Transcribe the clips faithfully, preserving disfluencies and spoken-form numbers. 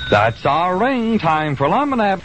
That's our ring. Time for Lumbernaps.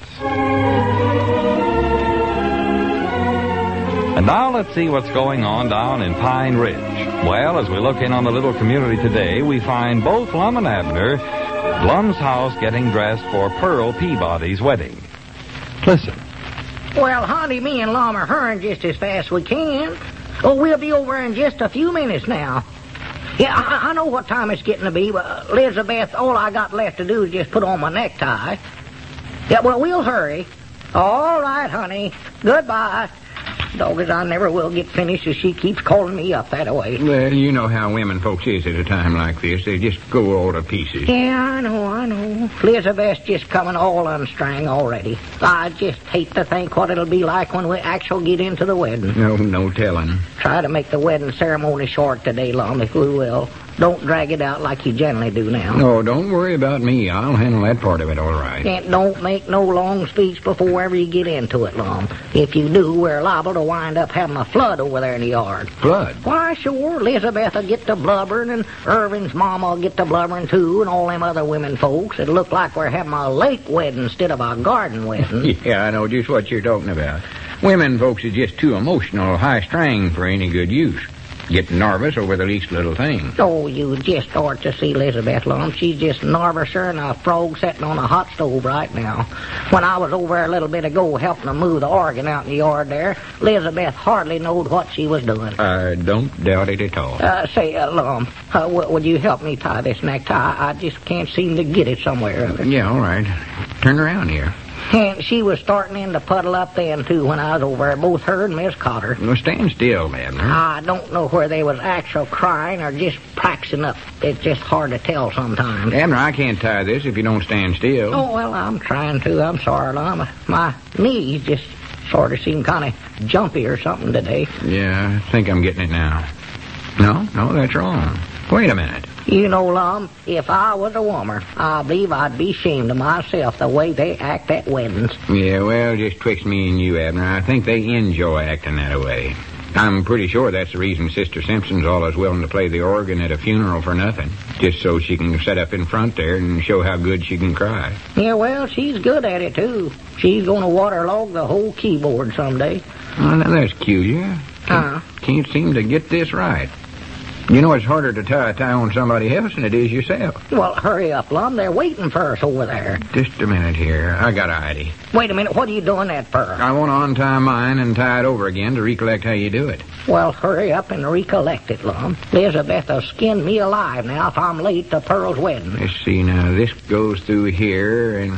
And now let's see what's going on down in Pine Ridge. Well, as we look in on the little community today, we find both Lum and Abner at Lum's house getting dressed for Pearl Peabody's wedding. Listen. Well, honey, me and Lum are hurrying just as fast as we can. Oh, we'll be over in just a few minutes now. Yeah, I, I know what time it's getting to be, but Elizabeth, all I got left to do is just put on my necktie. Yeah, well, we'll hurry. All right, honey. Goodbye. Doggos, I never will get finished if she keeps calling me up that way. Well, you know how women folks is at a time like this. They just go all to pieces. Yeah, I know, I know. Elizabeth's just coming all unstrung already. I just hate to think what it'll be like when we actually get into the wedding. No, no telling. Try to make the wedding ceremony short today, Lum, if we will. Don't drag it out like you generally do now. No, don't worry about me. I'll handle that part of it all right. And don't make no long speech before ever you get into it, Lum. If you do, we're liable to wind up having a flood over there in the yard. Flood? Why, sure. Elizabeth will get to blubbering, and Irvin's mama will get to blubbering, too, and all them other women folks. It'll look like we're having a lake wedding instead of a garden wedding. Yeah, I know just what you're talking about. Women folks are just too emotional, high-strung for any good use. Getting nervous over the least little thing. Oh, you just ought to see Elizabeth, Lum. She's just nervouser than a frog sitting on a hot stove right now. When I was over there a little bit ago helping them move the organ out in the yard there, Elizabeth hardly knowed what she was doing. I don't doubt it at all. Uh, say, uh, Lum, uh, w- would you help me tie this necktie? I just can't seem to get it somewhere. Yeah, all right. Turn around here. And she was starting in to puddle up then, too, when I was over there, both her and Miss Cotter. Well, stand still, Abner. I don't know where they was actual crying or just practicing up. It's just hard to tell sometimes. Abner, I can't tie this if you don't stand still. Oh, well, I'm trying to. I'm sorry, Lum. My knees just sort of seem kind of jumpy or something today. Yeah, I think I'm getting it now. No, no, that's wrong. Wait a minute. You know, Lum, if I was a woman, I believe I'd be ashamed of myself the way they act at weddings. Yeah, well, just twixt me and you, Abner, I think they enjoy acting that way. I'm pretty sure that's the reason Sister Simpson's always willing to play the organ at a funeral for nothing, just so she can sit up in front there and show how good she can cry. Yeah, well, she's good at it, too. She's going to waterlog the whole keyboard someday. Well, now that's curious. Huh? Can't seem to get this right. You know it's harder to tie a tie on somebody else than it is yourself. Well, hurry up, Lum. They're waiting for us over there. Just a minute here. I got an idea. Wait a minute. What are you doing that for? I want to untie mine and tie it over again to recollect how you do it. Well, hurry up and recollect it, Lum. Elizabeth will skin me alive now if I'm late to Pearl's wedding. Let's see now. This goes through here and...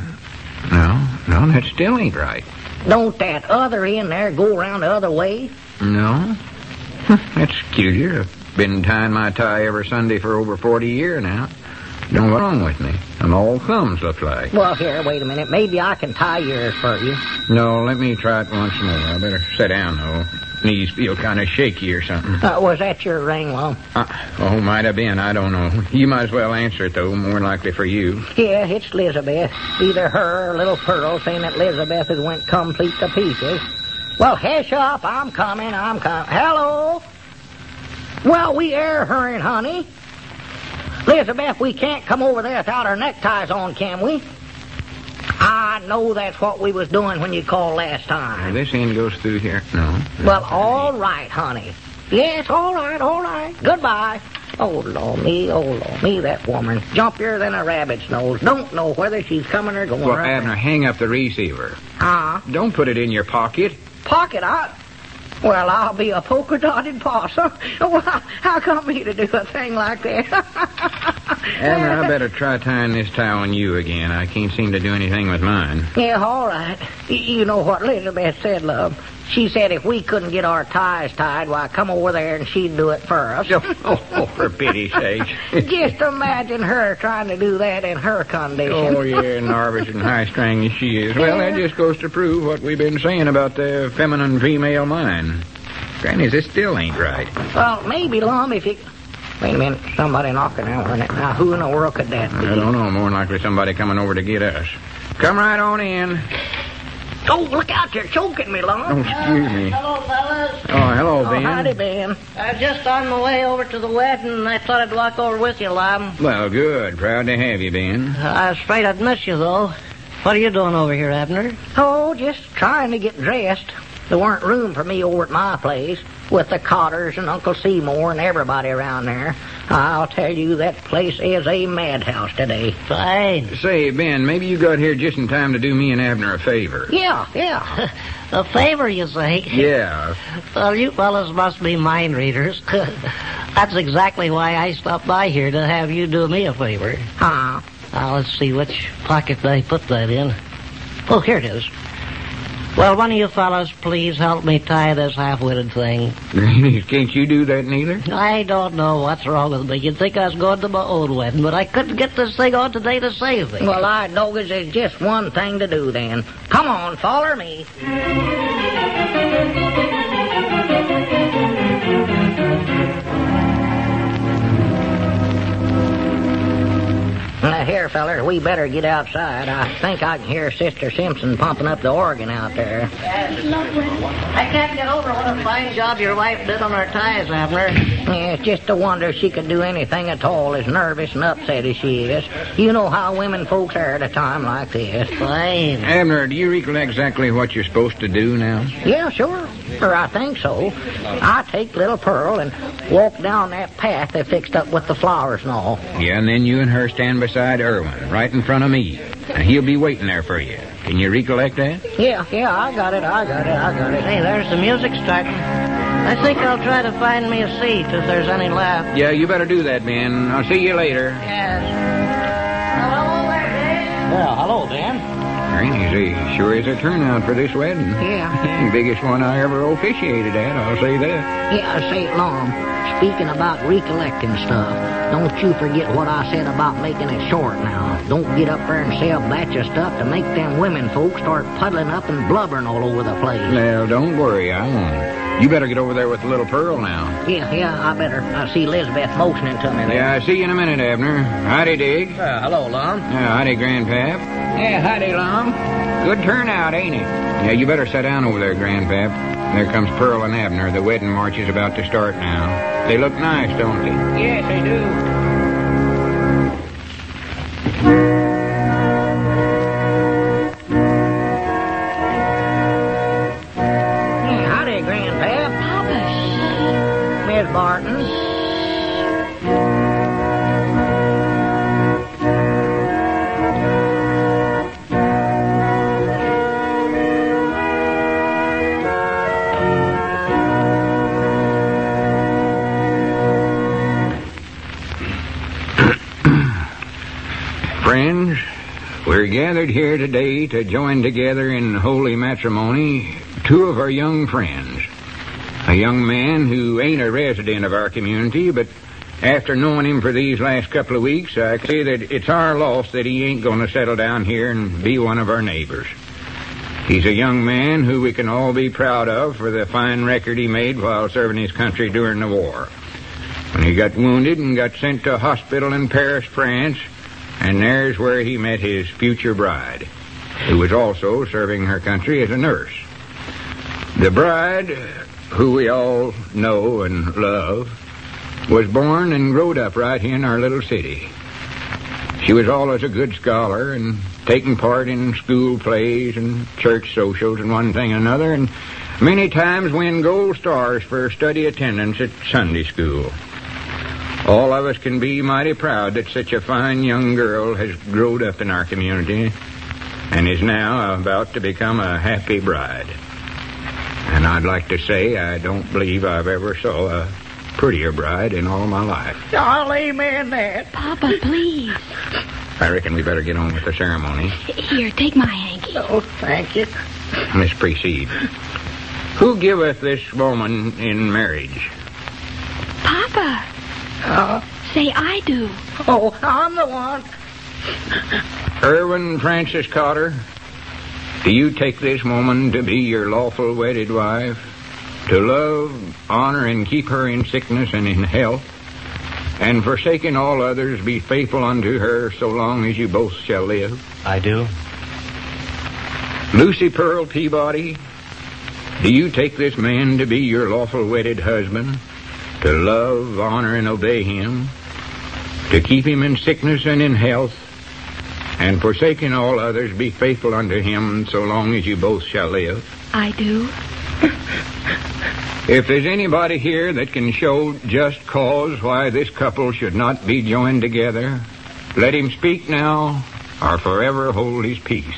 No, no, that still ain't right. Don't that other end there go around the other way? No. That's curious. Been tying my tie every Sunday for over forty years now. Don't what's wrong with me. I'm all thumbs, looks like. Well, here, wait a minute. Maybe I can tie yours for you. No, let me try it once more. I better sit down, though. Knees feel kind of shaky or something. Uh, was that your ring, Lum? Uh, oh, might have been. I don't know. You might as well answer it, though. More likely for you. Yeah, it's Elizabeth. Either her or little Pearl saying that Elizabeth has went complete to pieces. Well, hush up. I'm coming. I'm coming. Hello? Well, we air hurrying, honey. Elizabeth, we can't come over there without our neckties on, can we? I know that's what we was doing when you called last time. Now, this end goes through here. No. Well, all right, honey. Yes, all right, all right. Goodbye. Oh, Lord me, oh, Lord me, that woman. Jumpier than a rabbit's nose. Don't know whether she's coming or going. Well, right Abner, now. hang up the receiver. Huh? Don't put it in your pocket. Pocket, I... Well, I'll be a polka-dotted possum. Well, how come me to do a thing like that? Abner, I better try tying this tie on you again. I can't seem to do anything with mine. Yeah, all right. Y- You know what Elizabeth said, love. She said if we couldn't get our ties tied, why, come over there and she'd do it for us. Oh, oh, for pity's sake. Just imagine her trying to do that in her condition. Oh, yeah, nervous and high-strung as she is. Well, that just goes to prove what we've been saying about the feminine female mind. Granny, this still ain't right. Well, maybe, Lum, if you... Wait a minute, somebody knocking out on it. Now, who in the world could that be? I don't know. More likely somebody coming over to get us. Come right on in. Oh, look out, you're choking me, Lon. Oh, excuse me. Hello, fellas. Oh, hello, Oh, Ben. howdy, Ben. I was just on my way over to the wedding, and I thought I'd walk over with you, Lom. Well, good. Proud to have you, Ben. I was afraid I'd miss you, though. What are you doing over here, Abner? Oh, just trying to get dressed. There weren't room for me over at my place with the Cotters and Uncle Seymour and everybody around there. I'll tell you, that place is a madhouse today. Fine. Say, Ben, maybe you got here just in time to do me and Abner a favor. Yeah, yeah. A favor, you say? Yeah. Well, you fellas must be mind readers. That's exactly why I stopped by here, to have you do me a favor. Huh? Now, let's see which pocket I put that in. Oh, here it is. Well, one of you fellas, please help me tie this half-witted thing. Can't you do that neither? I don't know what's wrong with me. You'd think I was going to my own wedding, but I couldn't get this thing on today to save me. Well, I know there's just one thing to do then. Come on, follow me. Now, here, feller, we better get outside. I think I can hear Sister Simpson pumping up the organ out there. I can't get over what a fine job your wife did on her ties, Abner. Yeah, it's just a wonder she could do anything at all, as nervous and upset as she is. You know how women folks are at a time like this. Fine. Abner, do you recollect exactly what you're supposed to do now? Yeah, sure. Or I think so. I take little Pearl and walk down that path they fixed up with the flowers and all. Yeah, and then you and her stand beside Irwin, right in front of me. And he'll be waiting there for you. Can you recollect that? Yeah, yeah, I got it, I got it, I got it. Hey, there's the music starting. I think I'll try to find me a seat if there's any left. Yeah, you better do that, Ben. I'll see you later. Yes. Hello there, Dave. Well, hello, Ben. Granny's a, sure is a turnout for this wedding. Yeah. Biggest one I ever officiated at, I'll say that. Yeah, say, Lom, speaking about recollecting stuff, don't you forget what I said about making it short now. Don't get up there and say a batch of stuff to make them women folks start puddling up and blubbering all over the place. Well, don't worry, I won't. You better get over there with little Pearl now. Yeah, yeah, I better. I see Elizabeth motioning to me there. Yeah, I see you in a minute, Abner. Howdy, Dig. Uh, hello, Lom. Yeah, howdy, Grandpap. Yeah, howdy, Lom. Good turnout, ain't it? Yeah, you better sit down over there, Grandpap. There comes Pearl and Abner. The wedding march is about to start now. They look nice, don't they? Yes, they do. Miss Barton. Friends, we're gathered here today to join together in holy matrimony two of our young friends. A young man who ain't a resident of our community, but after knowing him for these last couple of weeks, I can say that it's our loss that he ain't going to settle down here and be one of our neighbors. He's a young man who we can all be proud of for the fine record he made while serving his country during the war. When he got wounded and got sent to a hospital in Paris, France, and there's where he met his future bride, who was also serving her country as a nurse. The bride, who we all know and love, was born and growed up right here in our little city. She was always a good scholar and taking part in school plays and church socials and one thing and another, and many times win gold stars for study attendance at Sunday school. All of us can be mighty proud that such a fine young girl has growed up in our community and is now about to become a happy bride. And I'd like to say I don't believe I've ever saw a prettier bride in all my life. I'll amen that. Papa, please. I reckon we better get on with the ceremony. Here, take my hanky. Oh, thank you. Miss Precede, who giveth this woman in marriage? Papa. Uh, Say I do. oh, I'm the one. Irwin Francis Cotter, do you take this woman to be your lawful wedded wife, to love, honor, and keep her in sickness and in health, and forsaking all others, be faithful unto her so long as you both shall live? I do. Lucy Pearl Peabody, do you take this man to be your lawful wedded husband, to love, honor, and obey him, to keep him in sickness and in health, and forsaking all others, be faithful unto him so long as you both shall live? I do. If there's anybody here that can show just cause why this couple should not be joined together, let him speak now or forever hold his peace.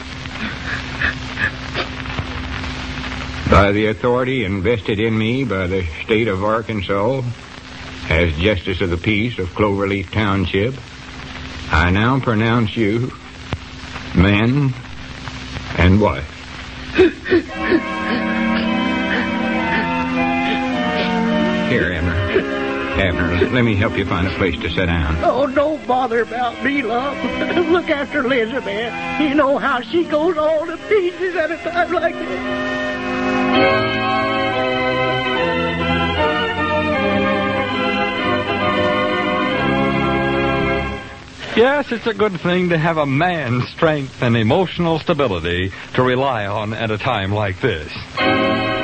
By the authority invested in me by the state of Arkansas as Justice of the Peace of Cloverleaf Township, I now pronounce you man and wife. Here, Abner. Abner, let me help you find a place to sit down. Oh, don't bother about me, love. Look after Elizabeth. You know how she goes all to pieces at a time like this. Yes, it's a good thing to have a man's strength and emotional stability to rely on at a time like this.